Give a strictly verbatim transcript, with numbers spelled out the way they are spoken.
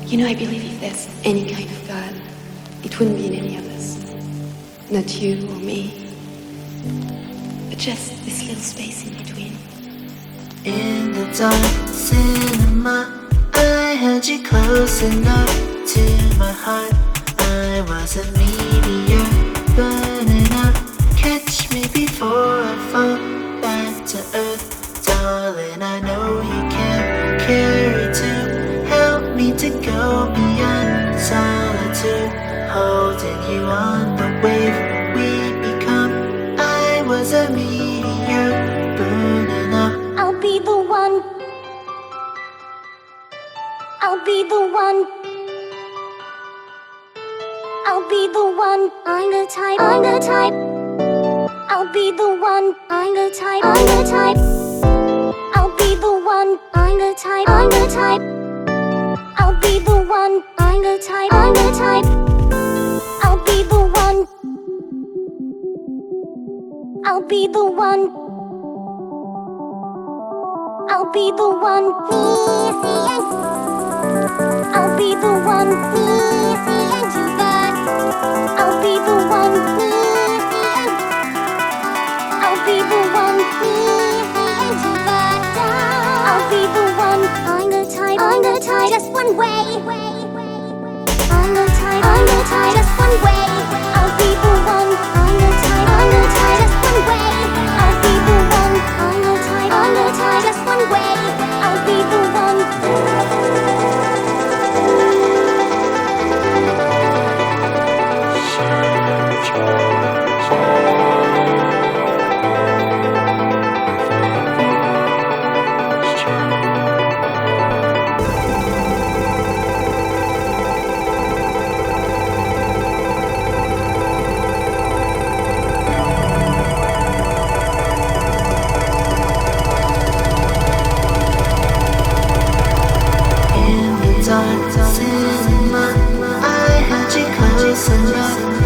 You know, I believe if there's any kind of God, it wouldn't be in any of us. Not you or me, but just this little space in between. In the dark cinema, I held you close enough to my heart. I was a meteor burning up. Catch me before I fall back to earth. Darling, I know you can carry two. Help me to go beyond solitude. Holding you on the wave we become. I was a meteor burning up. I'll be the one. I'll be the one. I'll be the one. I'm the type. I'm the type. I'll be the one. I'm the type. I'm the type. I'll be the one. I'm the type. I'm the type. I'll be the one. I'm the type. I'm the type. I'll be the one. I'll be the one. I'll be the one. I'll be the one. I'll be the one. I'll be the one. I'll be the one. I'm the type. I'm the type. Just one way. I'm the type. I'm the type. Just one way. I'll be the one. I'm the type. I'm the type. Just one way. I'll be the one. I'm the type. I'm the type. Just one way. I'll be the one. Cinema, I had you close enough